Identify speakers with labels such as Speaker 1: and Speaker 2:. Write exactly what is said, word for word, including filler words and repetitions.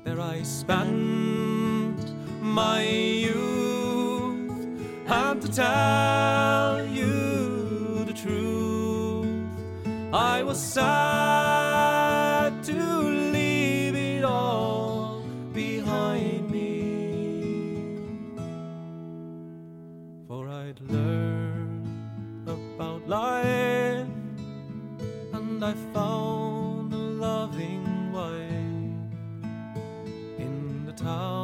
Speaker 1: where I spent my youth. And to tell you the truth, I was sad to leave it all behind me. For I'd learned about life, and I found a loving wife in the town